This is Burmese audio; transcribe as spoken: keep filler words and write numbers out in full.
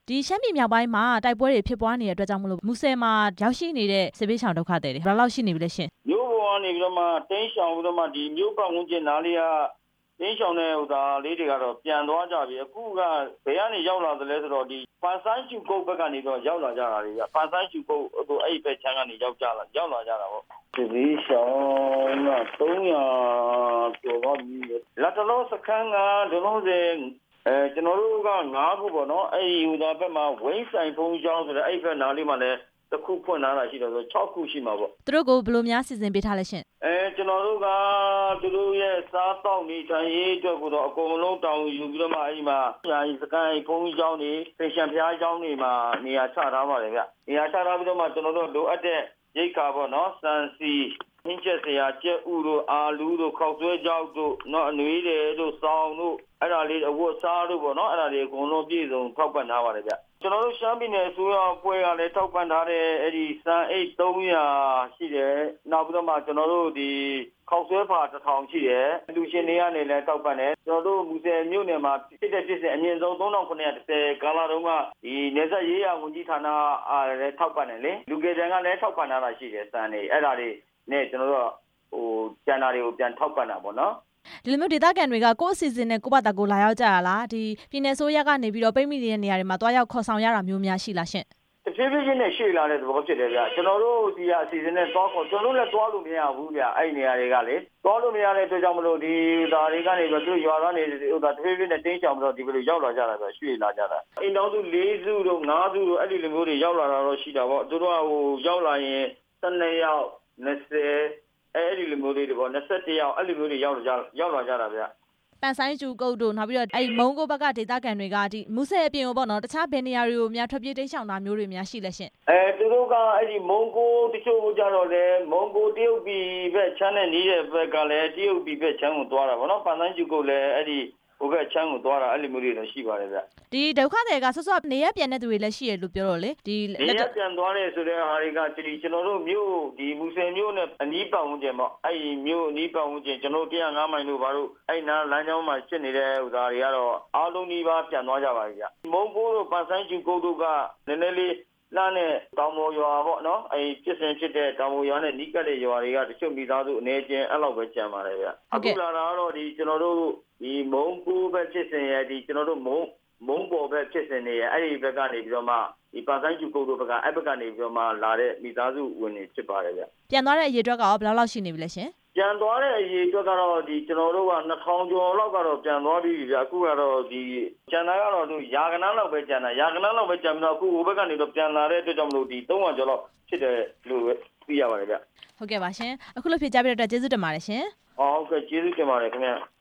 ဒီရှမ်းပြည်မြောက်ပိုင်းမှာတိုက်ပွဲတွေဖြစ်ပွားနေတဲ့အတွက်ကြောင့်မလို့မူဆယ်မှာရောက်ရှိနေတဲ့စစ်ပေးဆောင်ဒုက္ခသည်တွေဘယ်လောက်ရှိနေပြီလဲရှင်မြို့ပေါ်ကနေပြီးတော့မှတင်းရှောင်ပြီးတော့မှဒီမြို့ပတ်ဝန်းကျင်နားလေးကတင်းရှောင်တဲ့ဟိုဒါလေးတွေကတော့ပြန်သွားကြပြီအခုကဘယ်ကနေရောက်လာသလဲဆိုတော့ဒီပန်ဆိုင်ကျူကုတ်ဘက်ကနေတော့ရောက်လာကြတာတွေကပန်ဆိုင်ကျူကုတ်ဟိုအဲ့ဘက်ချမ်းကနေရောက်ကြလာရောက်လာကြတာပေါ့စစ်ပေးဆောင်ကသုံးရာကျော်တော့ပြီလက်တလုံးစခန်းကဒလုံးစင်အဲကျွန်တော်တို့ကငါးခုပေါ့နော်အဲ့ဒီဟိုဒါဘက်မှာဝင်းဆိုင်ဖုံးကျောင်းဆိုတဲ့အဲ့ဘက်နားလေးမှာလည်းတစ်ခုဖွင့်လာတာရှိတော့ဆို၆ခုရှိမှာပေါ့သူတို့ကိုဘယ်လိုများစီစဉ်ပေးထားလဲရှင်အဲကျွန်တော်တို့ကသူတို့ရဲ့စားတောက်နေထိုင်ရေးအတွက်ကိုတော့အကုန်လုံးတောင်းယူပြီးတော့မှအဲ့ဒီမှာညာကြီးစကန်ဖုံးကျောင်းတွေဖေရှင်ဖျားကျောင်းတွေမှာနေရာချထားပါတယ်ဗျနေရာချထားပြီးတော့မှကျွန်တော်တို့လိုအပ်တဲ့ရိတ်ခါပေါ့နော်စံစီဟင်းချက်စရာကျက်ဥတို့အာလူတို့ခောက်ဆွဲကြောက်တို့နော်အနွေးတွေတို့စောင်းတို့အဲ့ဒါလေးအဝတ်စားတို့ပေါ့နော်အဲ့ဒါတွေအကုန်လုံးပြည့်စုံထောက်ပံ့ထားပါတယ်ဗျကျွန်တော်တို့ရှမ်းပြည်နယ်အစိုးရအဖွဲ့ကလည်းထောက်ပံ့ထားတဲ့အဲ့ဒီစံအိတ်သုံးရာရှိတယ်နောက်ပြီးတော့မှကျွန်တော်တို့ဒီခောက်ဆွဲဖာတစ်ထောင်ရှိတယ်လူရှင်တွေကနေလည်းထောက်ပံ့တယ်ကျွန်တော်တို့မူဆယ်မြို့နယ်မှာဖြစ်တဲ့ဖြစ်စဉ်အမြင့်ဆုံးသုံးထောင်ခုနှစ်ရာတစ်ဆယ်ကာလတုန်းကဒီနေဆက်ရေးရဝန်ကြီးဌာနအားလည်းထောက်ပံ့တယ်လေလူကေတန်ကလည်းထောက်ပံ့ထားတာရှိတယ်စံတွေအဲ့ဒါတွေနဲ့ကျွန်တော်တို့ဟိုကျန်တာတွေကိုပြန်ထောက်ပံ့တာပေါ့နော်ဒီလိုမျိုးဒေသခံတွေကကိုယ့်အစီအစဉ်နဲ့ကိုယ့်ဘာသာကိုလာရောက်ကြရလားဒီပြည်နယ်ဆိုးရကနေပြီးတော့ပိတ်မိနေတဲ့နေရာတွေမှာတွားရောက်ခေါ်ဆောင်ရတာမျိုးများရှိလားရှင်တဖြည်းဖြည်းချင်းနဲ့ရှေ့လာတဲ့သဘောဖြစ်တယ်ဗျကျွန်တော်တို့ဒီအစီအစဉ်နဲ့တွားခေါ်ကျွန်တော်တို့လည်းတွားလို့မရဘူးဗျအဲ့ဒီနေရာတွေကလေတွားလို့မရတဲ့အတွက်ကြောင့်မလို့ဒီဒါတွေကနေတော့သူရွာသားနေဟိုဒါတဖြည်းဖြည်းနဲ့တင်းချောင်ပြီးတော့ဒီလိုရောက်လာကြတာဆိုရွှေ့လာကြတာအိမ်တော်စု၄စုတို့၅စုတို့အဲ့ဒီလိုမျိုးတွေရောက်လာတာတော့ရှိတာပေါ့သူတို့ကဟိုရောက်လာရင်၁၂ယောက်၂၀အဲ့ဒီလိုမျိုးတွေပေါ့၂၁ယောက်အဲ့လိုမျိုးတွေရောက်လာကြရောက်လာကြတာဗျပန်ဆိုင်ကျူကုတ်တို့နောက်ပြီးတော့အဲ့မုံကိုဘက်ကဒေသခံတွေကဒီမူဆယ်အပြင်ကိုပေါ့နော်တခြားဘယ်နေရာတွေကိုများထွက်ပြေးတိမ်းရှောင်တာမျိုးတွေများရှိလဲရှင်အဲသူတို့ကအဲ့ဒီမုံကိုတချို့ကြတော့လေမုံကိုတရုတ်ပြည်ဘက်ချမ်းနဲ့နေတဲ့ဘက်ကလည်းတရုတ်ပြည်ဘက်ချမ်းကိုသွားတာပေါ့နော်ပန်ဆိုင်ကျူကုတ်လည်းအဲ့ဒီဟိုဘက်ချမ်းကိုသွားတာအဲ့လိုမျိုးတွေတော့ရှိပါတယ်ဗျဒီဒုက္ခတွေကဆော့ဆော့နေရပြန်တဲ့သူတွေလည်းရှိရလို့ပြောတော့လေဒီနေရပြန်သွားတယ်ဆိုတဲ့ဟာတွေကဒီကျွန်တော်တို့မြို့ဒီမူဆယ်မြို့နဲ့အနီးပတ်ဝန်းကျင်ပေါ့အဲ့ဒီမြို့အနီးပတ်ဝန်းကျင်ကျွန်တော်တို့၁၀၅မိုင်တို့ဘာလို့အဲ့နားလမ်းကြောင်းမှာရှင်းနေတဲ့ဥသားတွေကတော့အားလုံးဒီပါပြန်သွားကြပါပြီဗျမုံကိုတို့ပန်ဆိုင်ကျူကုတ်တို့ကနည်းနည်းလေးလာနဲ့တောင်ပေါ်ရွာပေါ့နော်အဲ့ဖြစ်စဉ်ဖြစ်တဲ့တောင်ပေါ်ရွာနဲ့နီးကပ်တဲ့ရွာတွေကတချို့မိသားစုအနေချင်းအဲ့လောက်ပဲကြံပါတယ်ဗျအခုလာတာကတော့ဒီကျွန်တော်တို့ဒီမုံကိုပဲဖြစ်စဉ်ရဲ့ဒီကျွန်တော်တို့မုံမုံပေါ်ပဲဖြစ်စဉ်နေရဲ့အဲ့ဒီဘက်ကနေပြီးတော့မှဒီပန်ဆိုင်ကျူကုတ်တို့ဘက်ကအဲ့ဘက်ကနေပြီးတော့မှလာတဲ့မိသားစုဝင်နေဖြစ်ပါတယ်ဗျပြန်သွားတဲ့အရေးအတွက်ကရောဘယ်လောက်လောက်ရှိနေပြီလဲရှင်ပြန်သွားတဲ့အရေးအတွက်ကတော့ဒီကျွန်တော်တို့ကနှစ်ထောင်ကျော်လောက်ကတော့ပြန်သွားပြီဗျအခုကတော့ဒီကျန်တာကတော့သူရာကနန်းလောက်ပဲကျန်တာရာကနန်းလောက်ပဲကျန်ပြီးတော့အခုဟိုဘက်ကနေတော့ပြန်လာတဲ့အတွက်ကြောင့်မလို့ဒီသုံးထောင်ကျော်လောက်ဖြစ်တယ်လို့သိရပါတယ်ဗျဟုတ်ကဲ့ပါရှင်အခုလိုဖြေကြားပြတဲ့အတွက်ကျေးဇူးတင်ပါတယ်ရှင်ဟုတ်ကဲ့ကျေးဇူးတင်ပါတယ်ခင်ဗျ